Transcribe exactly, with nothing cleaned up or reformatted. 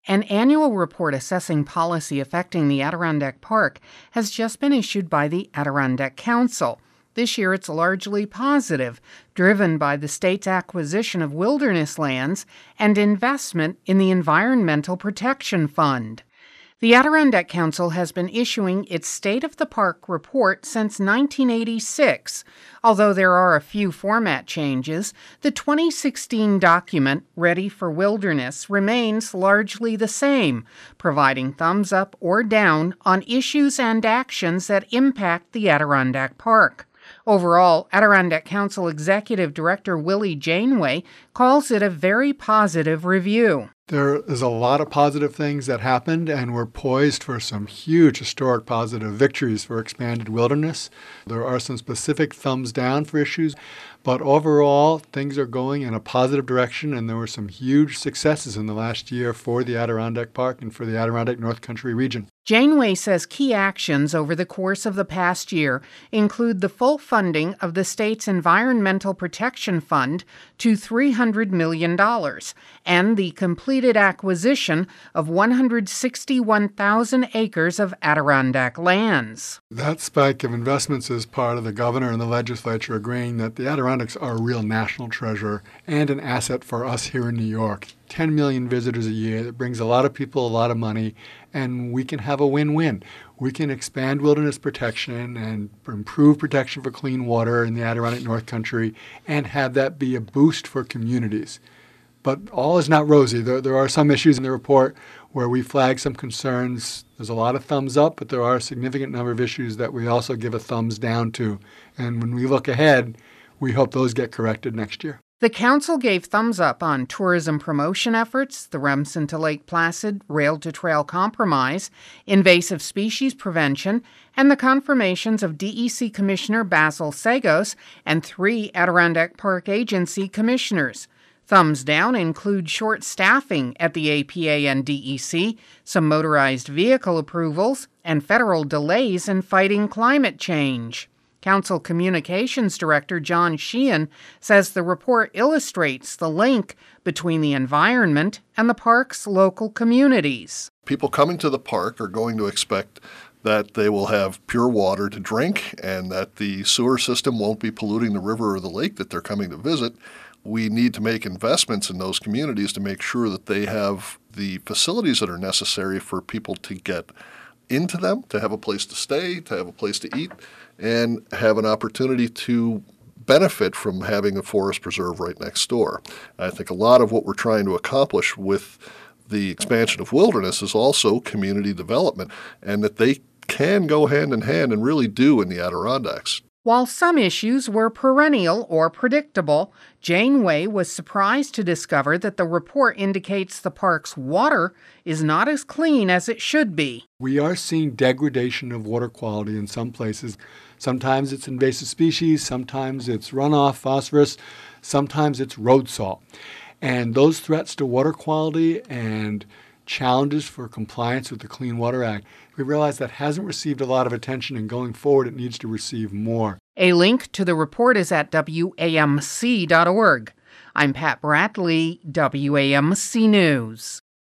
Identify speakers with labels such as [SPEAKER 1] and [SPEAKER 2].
[SPEAKER 1] An annual report assessing policy affecting the Adirondack Park has just been issued by the Adirondack Council. This year it's largely positive, driven by the state's acquisition of wilderness lands and investment in the Environmental Protection Fund. The Adirondack Council has been issuing its State of the Park report since nineteen eighty-six. Although there are a few format changes, the twenty sixteen document, Ready for Wilderness, remains largely the same, providing thumbs up or down on issues and actions that impact the Adirondack Park. Overall, Adirondack Council Executive Director Willie Janeway calls it a very positive review.
[SPEAKER 2] There is a lot of positive things that happened, and we're poised for some huge historic positive victories for expanded wilderness. There are some specific thumbs down for issues, but overall, things are going in a positive direction, and there were some huge successes in the last year for the Adirondack Park and for the Adirondack North Country region.
[SPEAKER 1] Janeway says key actions over the course of the past year include the full funding of the state's Environmental Protection Fund to three hundred million dollars and the completed acquisition of one hundred sixty-one thousand acres of Adirondack lands.
[SPEAKER 2] That spike of investments is part of the governor and the legislature agreeing that the Adirondacks are a real national treasure and an asset for us here in New York. ten million visitors a year. That brings a lot of people a lot of money, and we can have a win-win. We can expand wilderness protection and improve protection for clean water in the Adirondack North Country and have that be a boost for communities. But all is not rosy. There, there are some issues in the report where we flag some concerns. There's a lot of thumbs up, but there are a significant number of issues that we also give a thumbs down to. And when we look ahead, we hope those get corrected next year.
[SPEAKER 1] The council gave thumbs up on tourism promotion efforts, the Remsen to Lake Placid rail-to-trail compromise, invasive species prevention, and the confirmations of D E C Commissioner Basil Sagos and three Adirondack Park Agency commissioners. Thumbs down include short staffing at the A P A and D E C, some motorized vehicle approvals, and federal delays in fighting climate change. Council Communications Director John Sheehan says the report illustrates the link between the environment and the park's local communities.
[SPEAKER 3] People coming to the park are going to expect that they will have pure water to drink and that the sewer system won't be polluting the river or the lake that they're coming to visit. We need to make investments in those communities to make sure that they have the facilities that are necessary for people to get into them, to have a place to stay, to have a place to eat, and have an opportunity to benefit from having a forest preserve right next door. I think a lot of what we're trying to accomplish with the expansion of wilderness is also community development, and that they can go hand in hand and really do in the Adirondacks.
[SPEAKER 1] While some issues were perennial or predictable, Janeway was surprised to discover that the report indicates the park's water is not as clean as it should be.
[SPEAKER 2] We are seeing degradation of water quality in some places. Sometimes it's invasive species, sometimes it's runoff, phosphorus, sometimes it's road salt. And those threats to water quality and challenges for compliance with the Clean Water Act, we realize that hasn't received a lot of attention, and going forward it needs to receive more.
[SPEAKER 1] A link to the report is at W A M C dot org. I'm Pat Bradley, W A M C News.